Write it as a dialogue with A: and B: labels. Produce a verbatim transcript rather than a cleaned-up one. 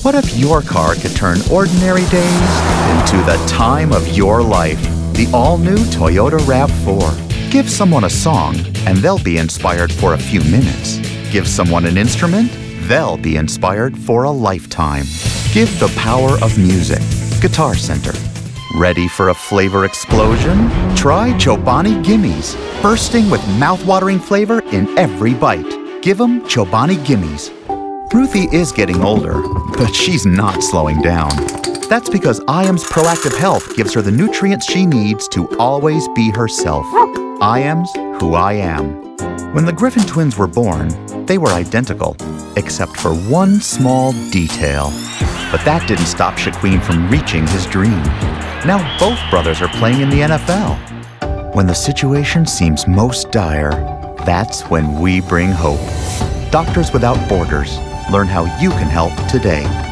A: What if your car could turn ordinary days into the time of your life? The all-new Toyota RAV four. Give someone a song, and they'll be inspired for a few minutes. Give someone an instrument, they'll be inspired for a lifetime. Give the power of music. Guitar Center. Ready for a flavor explosion? Try Chobani Gimmies, bursting with mouth-watering flavor in every bite. Give 'em Chobani Gimmies. Ruthie is getting older, but she's not slowing down. That's because I A M's Proactive Health gives her the nutrients she needs to always be herself. I A M's who I am. When the Griffin twins were born, they were identical, except for one small detail. But that didn't stop Shaquem from reaching his dream. Now both brothers are playing in the N F L. When the situation seems most dire, that's when we bring hope. Doctors Without Borders. Learn how you can help today.